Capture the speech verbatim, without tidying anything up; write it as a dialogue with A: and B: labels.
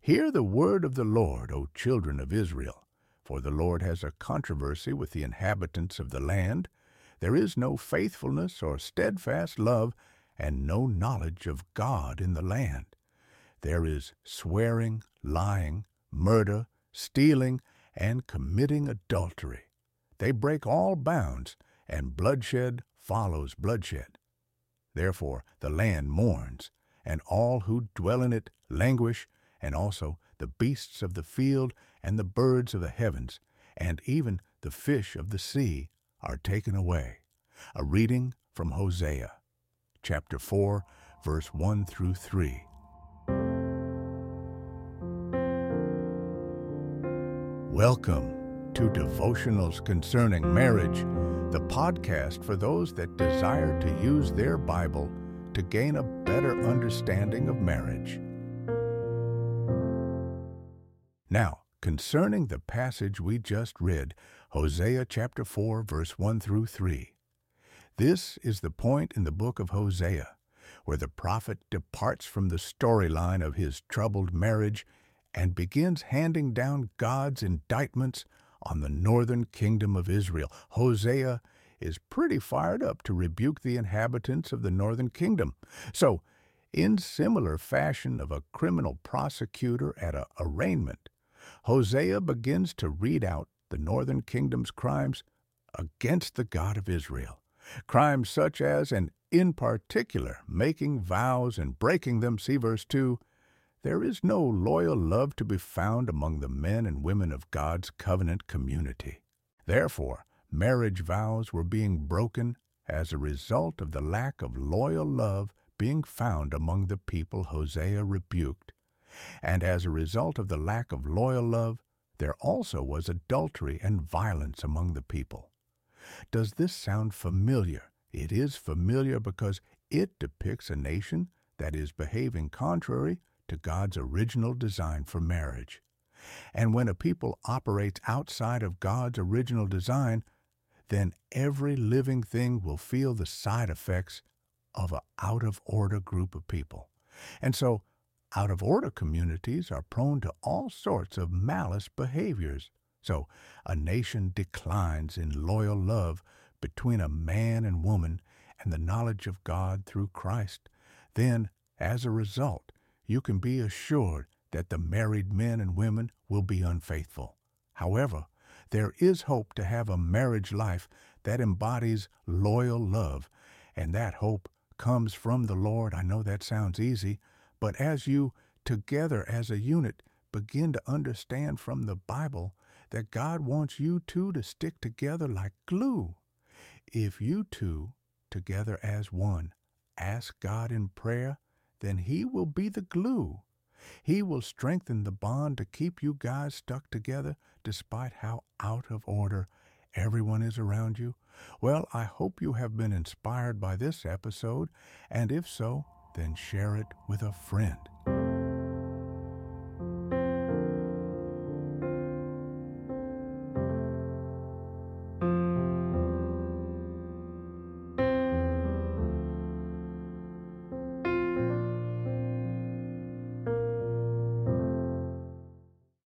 A: Hear the word of the Lord, O children of Israel. For the Lord has a controversy with the inhabitants of the land. There is no faithfulness or steadfast love, and no knowledge of God in the land. There is swearing, lying, murder, stealing, and committing adultery. They break all bounds, and bloodshed follows bloodshed. Therefore the land mourns, and all who dwell in it languish, and also the beasts of the field and the birds of the heavens, and even the fish of the sea are taken away. A reading from Hosea, chapter four, verse one through three. Welcome to Devotionals Concerning Marriage, the podcast for those that desire to use their Bible to gain a better understanding of marriage. Now, concerning the passage we just read, Hosea chapter four, verse one through three. This is the point in the book of Hosea where the prophet departs from the storyline of his troubled marriage and begins handing down God's indictments on the northern kingdom of Israel. Hosea is pretty fired up to rebuke the inhabitants of the northern kingdom. So, in similar fashion of a criminal prosecutor at an arraignment, Hosea begins to read out the northern kingdom's crimes against the God of Israel. Crimes such as, and in particular, making vows and breaking them. See verse two. There is no loyal love to be found among the men and women of God's covenant community. Therefore, marriage vows were being broken as a result of the lack of loyal love being found among the people Hosea rebuked. And as a result of the lack of loyal love, there also was adultery and violence among the people. Does this sound familiar? It is familiar because it depicts a nation that is behaving contrary to God's original design for marriage. And when a people operates outside of God's original design, then every living thing will feel the side effects of an out-of-order group of people. And so, out-of-order communities are prone to all sorts of malice behaviors. So, a nation declines in loyal love between a man and woman and the knowledge of God through Christ. Then, as a result, you can be assured that the married men and women will be unfaithful. However, there is hope to have a marriage life that embodies loyal love, and that hope comes from the Lord. I know that sounds easy, but as you, together as a unit, begin to understand from the Bible that God wants you two to stick together like glue. If you two, together as one, ask God in prayer, then He will be the glue. He will strengthen the bond to keep you guys stuck together despite how out of order everyone is around you. Well, I hope you have been inspired by this episode, and if so, then share it with a friend.